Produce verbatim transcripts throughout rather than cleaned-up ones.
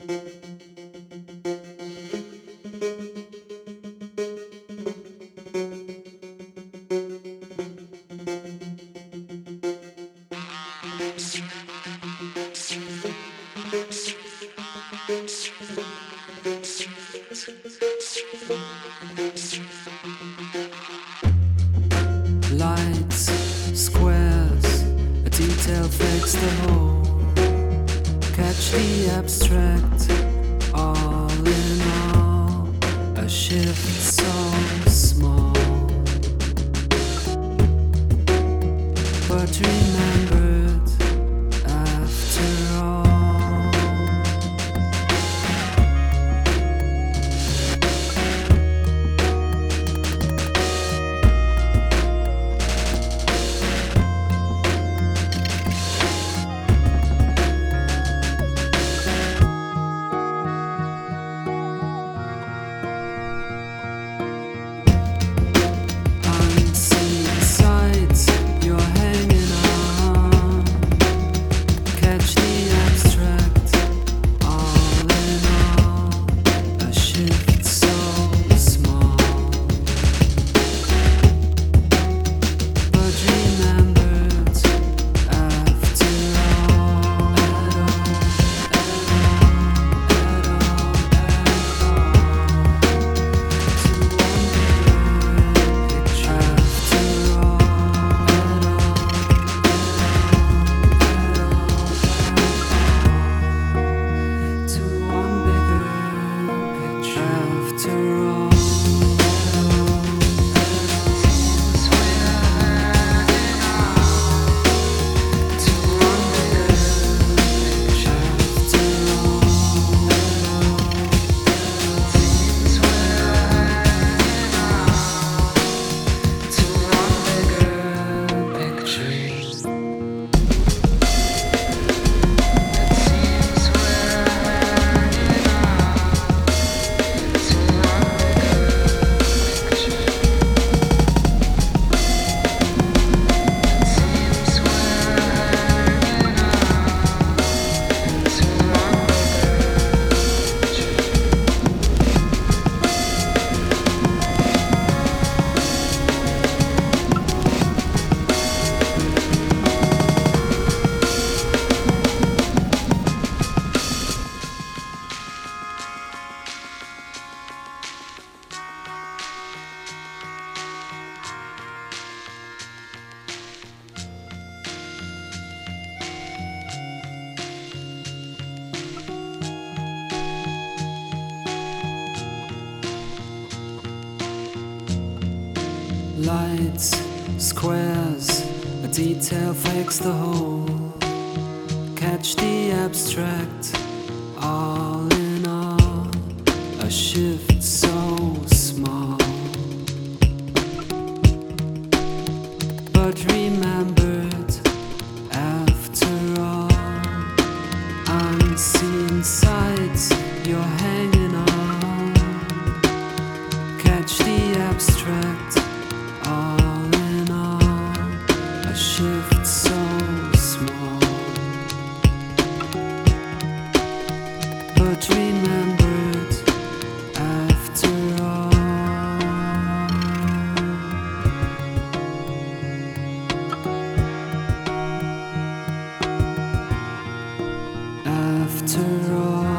Lights, squares, a detail fakes the whole. Catch the abstract, all in all, a shift so small. But remembered after all. Lights, squares, a detail fakes the whole. Catch the abstract, all in all, a shift so small. But remembered after all, unseen sights you're hanging on. Catch the abstract, all in all, a shift so small. But remembered after all. After all.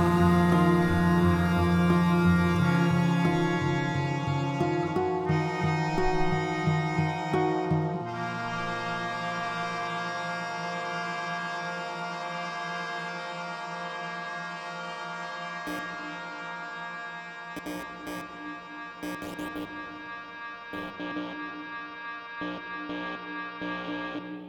Thank you.